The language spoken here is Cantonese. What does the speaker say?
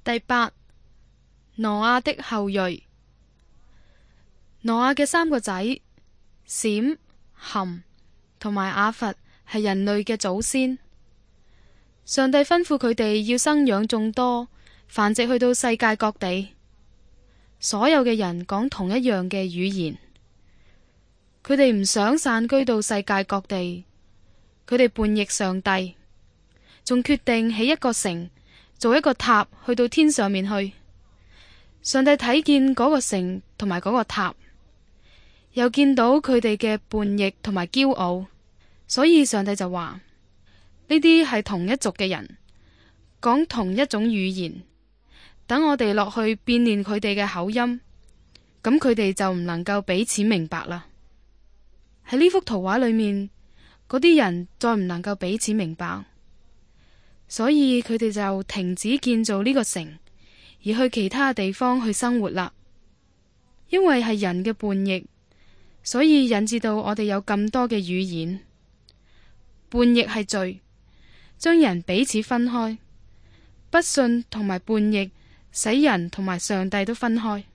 第八，挪亞的後裔。挪亞嘅三個仔閃、含同埋雅弗係人類嘅祖先。上帝吩咐佢哋要生養眾多，繁殖去到世界各地。所有嘅人講同一樣嘅語言，佢哋唔想散居到世界各地，佢哋叛逆上帝，仲決定起一個城，做一個塔去到天上面去。上帝睇見嗰個城同埋嗰個塔，又見到佢哋嘅叛逆同埋驕傲，所以上帝就話呢啲係同一族嘅人，講同一種語言。等我哋落去變練佢哋嘅口音，咁佢哋就唔能夠彼此明白啦。喺呢幅圖畫裏面，嗰啲人再唔能夠彼此明白，所以佢哋就停止建造呢個城，而去其他地方去生活啦。因為係人嘅叛逆，所以引致到我哋有咁多嘅語言。叛逆係罪，將人彼此分開，不信同埋叛逆使人同埋上帝都分開。